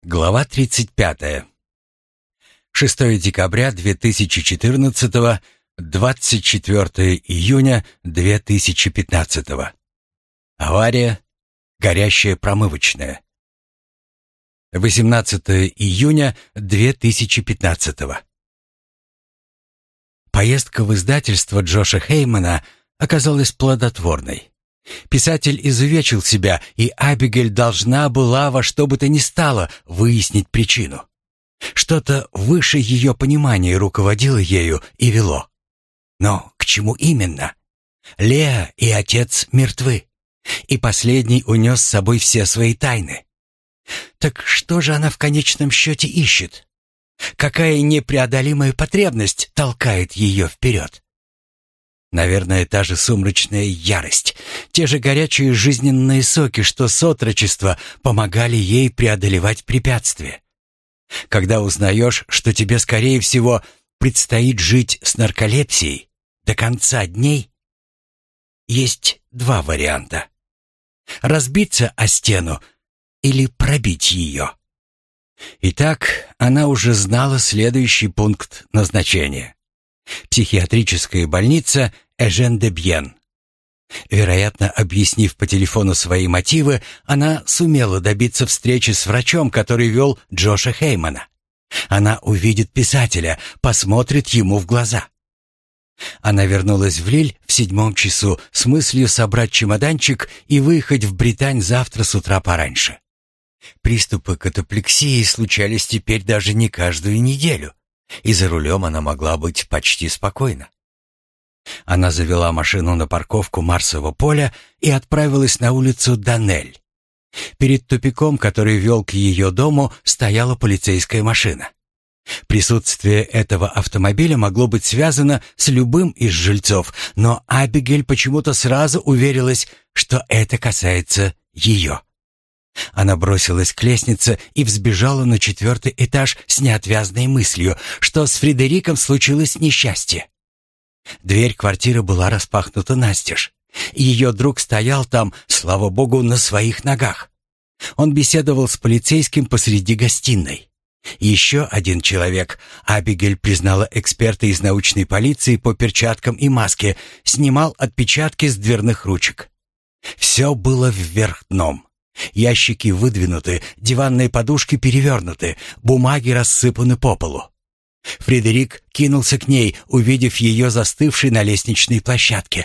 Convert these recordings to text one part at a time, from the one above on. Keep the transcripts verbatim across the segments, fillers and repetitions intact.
Глава тридцать пятая. шестое декабря две тысячи четырнадцатого, двадцать четвёртое июня две тысячи пятнадцатого. Авария. Горящая промывочная. восемнадцатое июня две тысячи пятнадцатого. Поездка в издательство Джоша Хеймана оказалась плодотворной. Писатель изувечил себя, и Абигейль должна была во что бы то ни стало выяснить причину. Что-то выше ее понимания руководило ею и вело. Но к чему именно? Леа и отец мертвы, и последний унес с собой все свои тайны. Так что же она в конечном счете ищет? Какая непреодолимая потребность толкает ее вперед? Наверное, та же сумрачная ярость, те же горячие жизненные соки, что с отрочества помогали ей преодолевать препятствия. Когда узнаешь, что тебе, скорее всего, предстоит жить с нарколепсией до конца дней, есть два варианта: разбиться о стену или пробить ее. Итак, она уже знала следующий пункт назначения. Психиатрическая больница Эжен-де-Бьен. Вероятно, объяснив по телефону свои мотивы, она сумела добиться встречи с врачом, который вел Джоша Хеймана. Она увидит писателя, посмотрит ему в глаза. Она вернулась в Лиль в седьмом часу с мыслью собрать чемоданчик и выехать в Британь завтра с утра пораньше. Приступы катаплексии случались теперь даже не каждую неделю, и за рулем она могла быть почти спокойна. Она завела машину на парковку Марсового поля и отправилась на улицу Данель. Перед тупиком, который вел к ее дому, стояла полицейская машина. Присутствие этого автомобиля могло быть связано с любым из жильцов, но Абигейль почему-то сразу уверилась, что это касается ее. Она бросилась к лестнице и взбежала на четвертый этаж с неотвязной мыслью, что с Фредериком случилось несчастье. Дверь квартиры была распахнута настежь. Ее друг стоял там, слава богу, на своих ногах. Он беседовал с полицейским посреди гостиной. Еще один человек, Абигейль признала эксперта из научной полиции по перчаткам и маске, снимал отпечатки с дверных ручек. Все было вверх дном. Ящики выдвинуты, диванные подушки перевернуты, бумаги рассыпаны по полу. Фредерик кинулся к ней, увидев ее застывшей на лестничной площадке.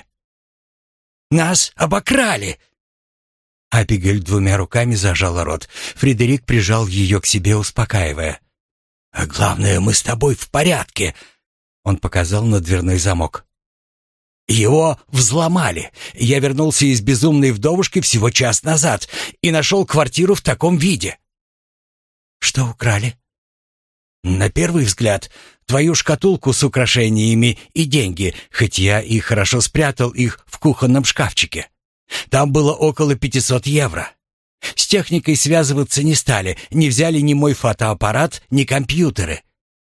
«Нас обокрали!» Абигейль двумя руками зажала рот. Фредерик прижал ее к себе, успокаивая. «А главное, мы с тобой в порядке!» Он показал на дверной замок. «Его взломали. Я вернулся из безумной вдовушки всего час назад и нашел квартиру в таком виде». «Что украли?» «На первый взгляд, твою шкатулку с украшениями и деньги, хоть я и хорошо спрятал их в кухонном шкафчике. Там было около пятисот евро. С техникой связываться не стали, не взяли ни мой фотоаппарат, ни компьютеры».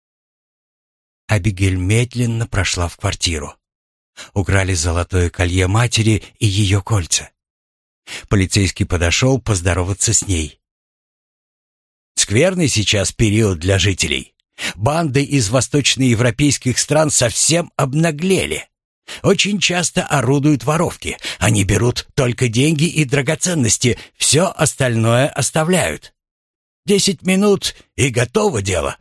Абигейль медленно прошла в квартиру. Украли золотое колье матери и ее кольца. Полицейский подошел поздороваться с ней. «Скверный сейчас период для жителей. Банды из восточноевропейских стран совсем обнаглели. Очень часто орудуют воровки. Они берут только деньги и драгоценности, все остальное оставляют. Десять минут и готово дело».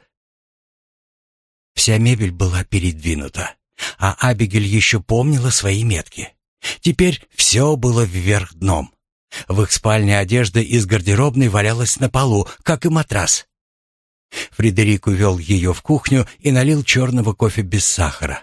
Вся мебель была передвинута, а Абигейль еще помнила свои метки. Теперь все было вверх дном. В их спальне одежда из гардеробной валялась на полу, как и матрас. Фредерик увел ее в кухню и налил черного кофе без сахара.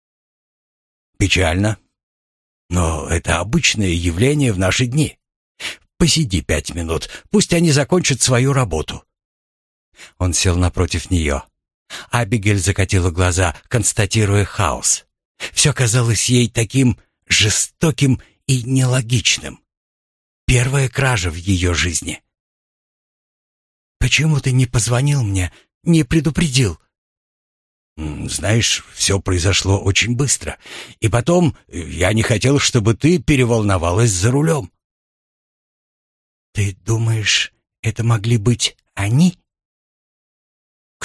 «Печально, но это обычное явление в наши дни. Посиди пять минут, пусть они закончат свою работу». Он сел напротив нее. Абигейль закатила глаза, констатируя хаос. Все казалось ей таким жестоким и нелогичным. Первая кража в ее жизни. «Почему ты не позвонил мне, не предупредил?» «Знаешь, все произошло очень быстро. И потом, я не хотел, чтобы ты переволновалась за рулем». «Ты думаешь, это могли быть они?»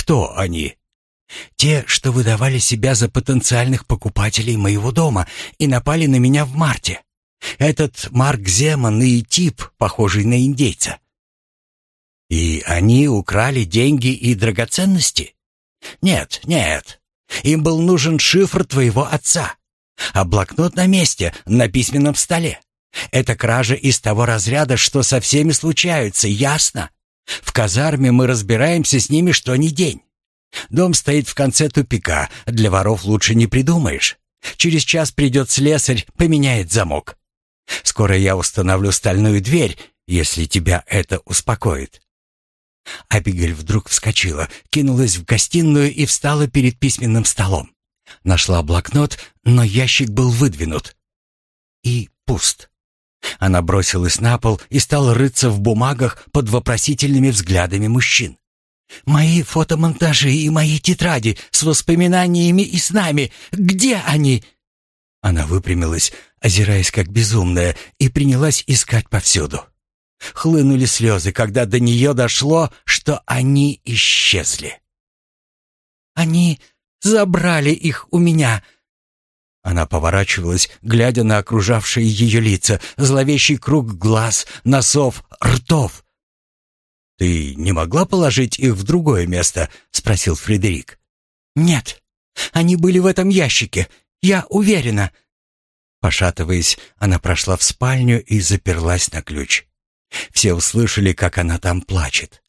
Кто они? Те, что выдавали себя за потенциальных покупателей моего дома и напали на меня в марте. Этот Марк Земан и тип, похожий на индейца. И они украли деньги и драгоценности? Нет, нет. Им был нужен шифр твоего отца. А блокнот на месте, на письменном столе. Это кража из того разряда, что со всеми случаются, ясно? В казарме мы разбираемся с ними что ни день. Дом стоит в конце тупика, для воров лучше не придумаешь. Через час придет слесарь, поменяет замок. Скоро я установлю стальную дверь, если тебя это успокоит». Абигейль вдруг вскочила, кинулась в гостиную и встала перед письменным столом. Нашла блокнот, но ящик был выдвинут. И пуст. Она бросилась на пол и стала рыться в бумагах под вопросительными взглядами мужчин. «Мои фотомонтажи и мои тетради с воспоминаниями и снами. Где они?» Она выпрямилась, озираясь как безумная, и принялась искать повсюду. Хлынули слезы, когда до нее дошло, что они исчезли. «Они забрали их у меня». Она поворачивалась, глядя на окружавшие ее лица, зловещий круг глаз, носов, ртов. «Ты не могла положить их в другое место?» — спросил Фредерик. «Нет, они были в этом ящике, я уверена». Пошатываясь, она прошла в спальню и заперлась на ключ. Все услышали, как она там плачет.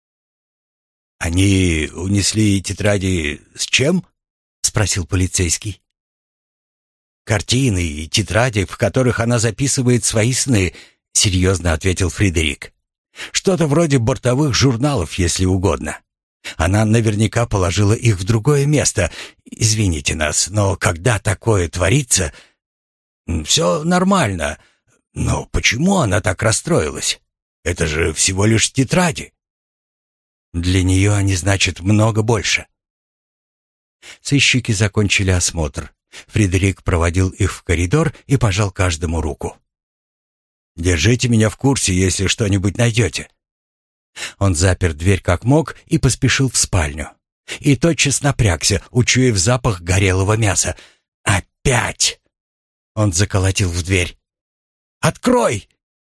«Они унесли тетради с чем?» — спросил полицейский. «Картины и тетради, в которых она записывает свои сны», — серьезно ответил Фредерик. «Что-то вроде бортовых журналов, если угодно. Она наверняка положила их в другое место. Извините нас, но когда такое творится...» «Все нормально. Но почему она так расстроилась? Это же всего лишь тетради». «Для нее они значат много больше». Сыщики закончили осмотр. Фредерик проводил их в коридор и пожал каждому руку. «Держите меня в курсе, если что-нибудь найдете». Он запер дверь как мог и поспешил в спальню. И тотчас напрягся, учуяв запах горелого мяса. «Опять!» Он заколотил в дверь. «Открой!»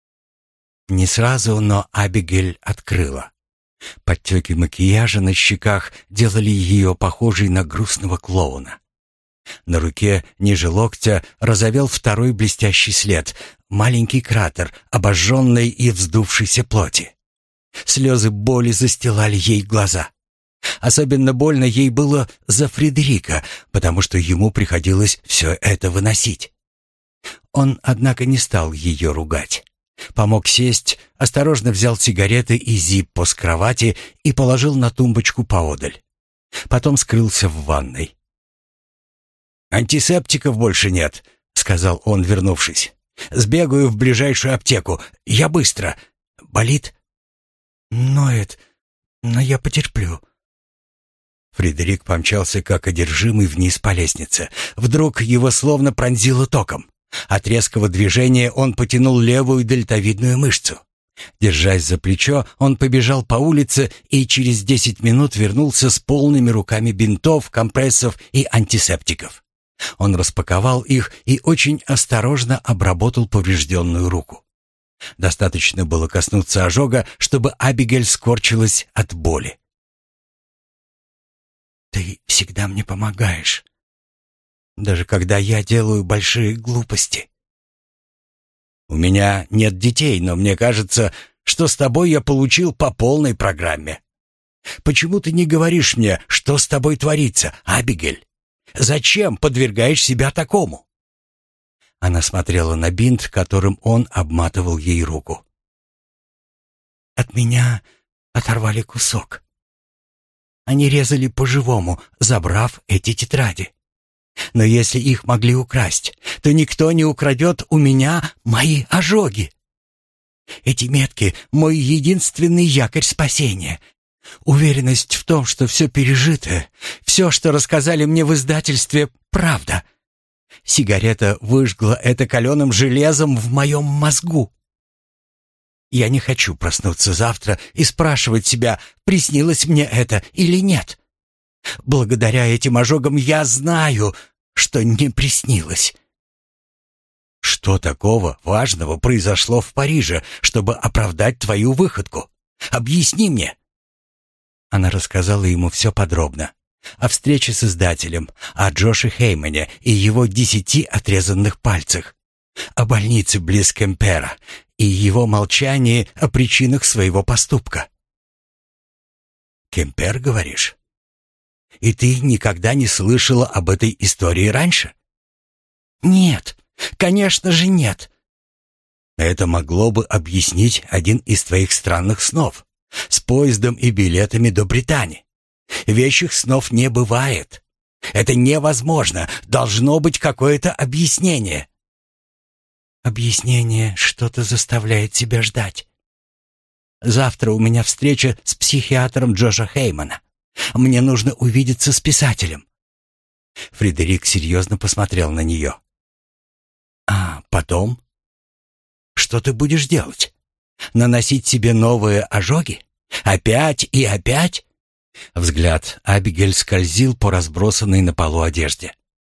Не сразу, но Абигейль открыла. Подтеки макияжа на щеках делали ее похожей на грустного клоуна. На руке, ниже локтя, разовел второй блестящий след, маленький кратер, обожженной и вздувшейся плоти. Слезы боли застилали ей глаза. Особенно больно ей было за Фредерика, потому что ему приходилось все это выносить. Он, однако, не стал ее ругать. Помог сесть, осторожно взял сигареты и зиппо с кровати и положил на тумбочку поодаль. Потом скрылся в ванной. «Антисептиков больше нет», — сказал он, вернувшись. «Сбегаю в ближайшую аптеку. Я быстро. Болит?» «Ноет, но я потерплю». Фредерик помчался как одержимый вниз по лестнице. Вдруг его словно пронзило током. От резкого движения он потянул левую дельтовидную мышцу. Держась за плечо, он побежал по улице и через десять минут вернулся с полными руками бинтов, компрессов и антисептиков. Он распаковал их и очень осторожно обработал поврежденную руку. Достаточно было коснуться ожога, чтобы Абигейль скорчилась от боли. «Ты всегда мне помогаешь, даже когда я делаю большие глупости». «У меня нет детей, но мне кажется, что с тобой я получил по полной программе. Почему ты не говоришь мне, что с тобой творится, Абигейль? Зачем подвергаешь себя такому?» Она смотрела на бинт, которым он обматывал ей руку. «От меня оторвали кусок. Они резали по-живому, забрав эти тетради. Но если их могли украсть, то никто не украдет у меня мои ожоги. Эти метки — мой единственный якорь спасения. Уверенность в том, что все пережитое, все, что рассказали мне в издательстве, правда. Сигарета выжгла это каленым железом в моем мозгу. Я не хочу проснуться завтра и спрашивать себя, приснилось мне это или нет. Благодаря этим ожогам я знаю, что не приснилось. Что такого важного произошло в Париже, чтобы оправдать твою выходку? Объясни мне. Она рассказала ему все подробно. О встрече с издателем, о Джоше Хеймане и его десяти отрезанных пальцах, о больнице близ Кемпера и его молчании о причинах своего поступка. «Кемпер, говоришь? И ты никогда не слышала об этой истории раньше?» «Нет, конечно же нет». «Это могло бы объяснить один из твоих странных снов с поездом и билетами до Британии. Вещих снов не бывает. Это невозможно. Должно быть какое-то объяснение». «Объяснение что-то заставляет себя ждать. Завтра у меня встреча с психиатром Джоша Хеймана. Мне нужно увидеться с писателем». Фредерик серьезно посмотрел на нее. «А потом? Что ты будешь делать? Наносить себе новые ожоги? Опять и опять?» Взгляд Абигейль скользил по разбросанной на полу одежде.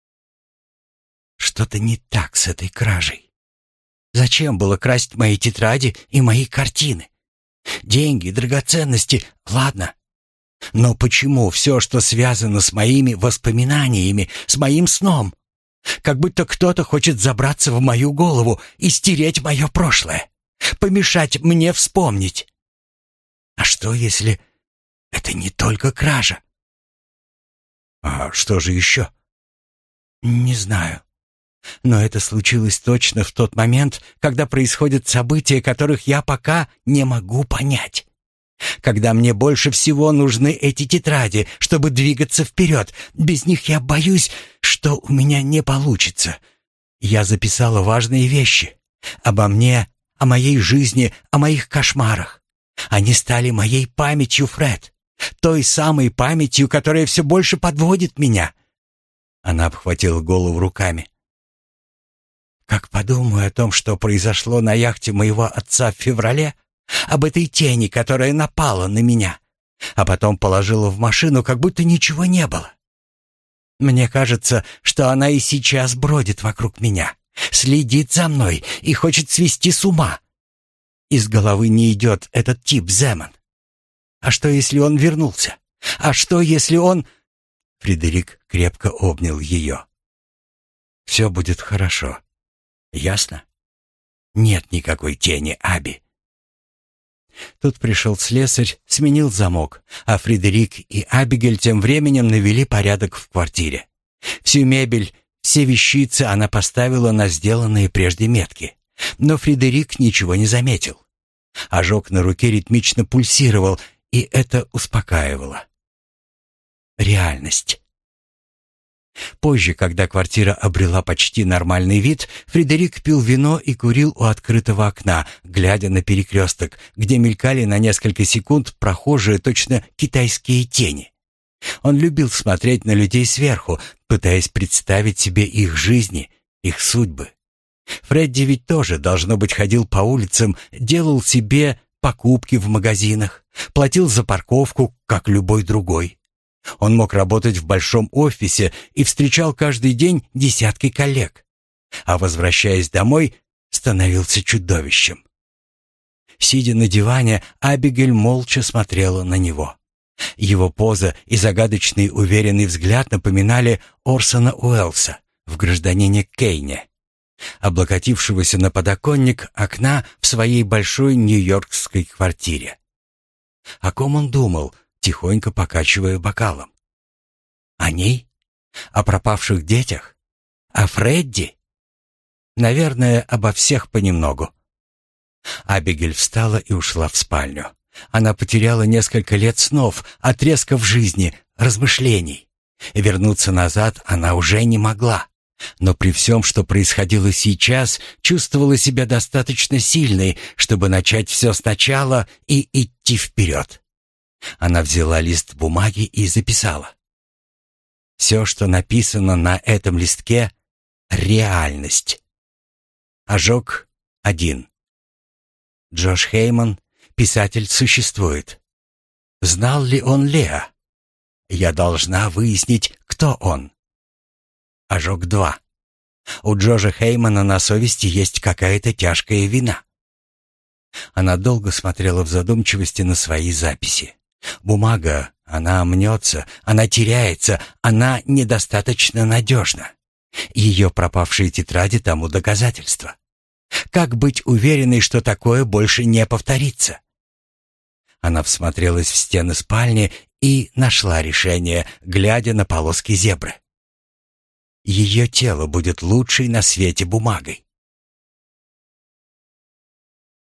«Что-то не так с этой кражей. Зачем было красть мои тетради и мои картины? Деньги, драгоценности, ладно. Но почему все, что связано с моими воспоминаниями, с моим сном? Как будто кто-то хочет забраться в мою голову и стереть мое прошлое, помешать мне вспомнить. А что, если это не только кража?» «А что же еще?» «Не знаю. Но это случилось точно в тот момент, когда происходят события, которых я пока не могу понять. Когда мне больше всего нужны эти тетради, чтобы двигаться вперед. Без них я боюсь, что у меня не получится. Я записала важные вещи. Обо мне, о моей жизни, о моих кошмарах. Они стали моей памятью, Фред. Той самой памятью, которая все больше подводит меня». Она обхватила голову руками. «Как подумаю о том, что произошло на яхте моего отца в феврале, об этой тени, которая напала на меня, а потом положила в машину, как будто ничего не было. Мне кажется, что она и сейчас бродит вокруг меня, следит за мной и хочет свести с ума. Из головы не идет этот тип Земан. А что, если он вернулся? А что, если он...» Фредерик крепко обнял ее. «Все будет хорошо. Ясно? Нет никакой тени, Аби». Тут пришел слесарь, сменил замок, а Фредерик и Абигейль тем временем навели порядок в квартире. Всю мебель, все вещицы она поставила на сделанные прежде метки. Но Фредерик ничего не заметил. Ожог на руке ритмично пульсировал, и это успокаивало. Реальность. Позже, когда квартира обрела почти нормальный вид, Фредерик пил вино и курил у открытого окна, глядя на перекресток, где мелькали на несколько секунд прохожие точно китайские тени. Он любил смотреть на людей сверху, пытаясь представить себе их жизни, их судьбы. Фредди ведь тоже, должно быть, ходил по улицам, делал себе покупки в магазинах, платил за парковку, как любой другой. Он мог работать в большом офисе и встречал каждый день десятки коллег, а, возвращаясь домой, становился чудовищем. Сидя на диване, Абигейль молча смотрела на него. Его поза и загадочный уверенный взгляд напоминали Орсона Уэллса в «Гражданине Кейне», облокотившегося на подоконник окна в своей большой нью-йоркской квартире. О ком он думал, тихонько покачивая бокалом? О ней? О пропавших детях? О Фредди? Наверное, обо всех понемногу. Абигейль встала и ушла в спальню. Она потеряла несколько лет снов, отрезков жизни, размышлений. Вернуться назад она уже не могла. Но при всем, что происходило сейчас, чувствовала себя достаточно сильной, чтобы начать все сначала и идти вперед. Она взяла лист бумаги и записала. Все, что написано на этом листке — реальность. Ожог один. Джош Хейман, писатель, существует. Знал ли он Леа? Я должна выяснить, кто он. Ожог два. У Джоша Хеймана на совести есть какая-то тяжкая вина. Она долго смотрела в задумчивости на свои записи. Бумага, она мнется, она теряется, она недостаточно надежна. Ее пропавшие тетради тому доказательство. Как быть уверенной, что такое больше не повторится? Она всмотрелась в стены спальни и нашла решение, глядя на полоски зебры. Ее тело будет лучшей на свете бумагой.